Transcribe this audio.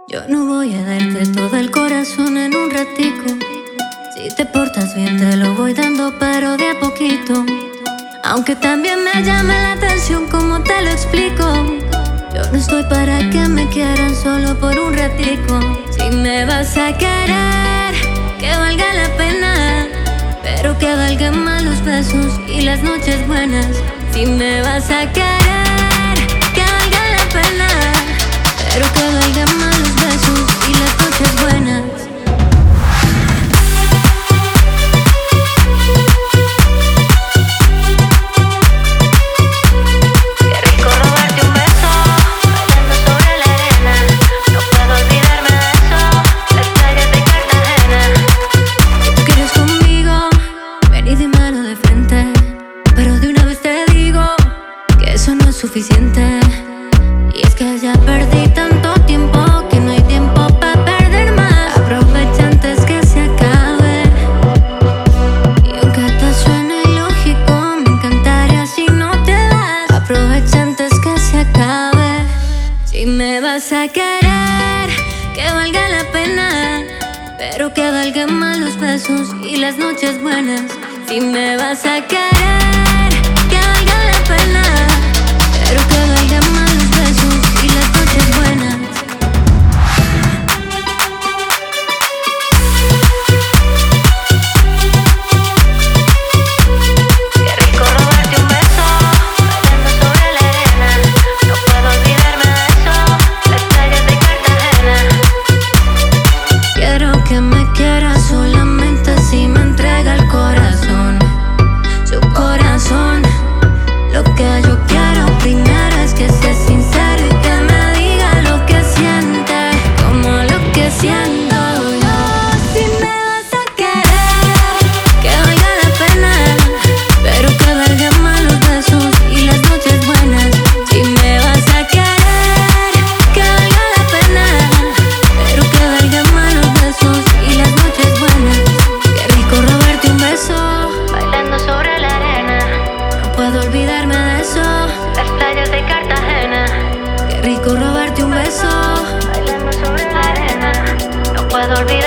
Yo no voy a darte todo el corazón en un ratico. Si te portas bien te lo voy dando, pero de a poquito. Aunque también me llame la atención como te lo explico. Yo no estoy para que me quieran solo por un ratico. Si me vas a querer, que valga la pena, pero que valgan más los besos y las noches buenas. Si me vas a querer, que valga la pena, pero que valgan más los besos y las noches buenas. Suficiente. Y es que ya perdí tanto tiempo que no hay tiempo para perder más. Aprovecha antes que se acabe. Y aunque te suene ilógico, me encantaría si no te vas. Aprovecha antes que se acabe. Si me vas a querer, que valga la pena, pero que valgan más los besos y las noches buenas. Si me vas a querer, que valga la pena, pero que valgan más los besos y las noches buenas. Qué rico robarte un beso, bailando sobre la arena. No puedo olvidarme de eso, las playas de Cartagena. Quiero que me quieras solamente si me entrega el corazón, su corazón. Lo que yo quiero primero es que sea sincero y que me diga lo que siente, como lo que siento yo. Si me vas a querer, que valga la pena, pero que valgan más los besos y las noches buenas. Si me vas a querer, que valga la pena, pero que valgan más los besos y las noches buenas. Qué rico robarte un beso, bailando sobre la arena. No puedo olvidarme de eso, las playas de Cartagena. Qué rico robarte un beso, bailando sobre la arena. No puedo olvidar.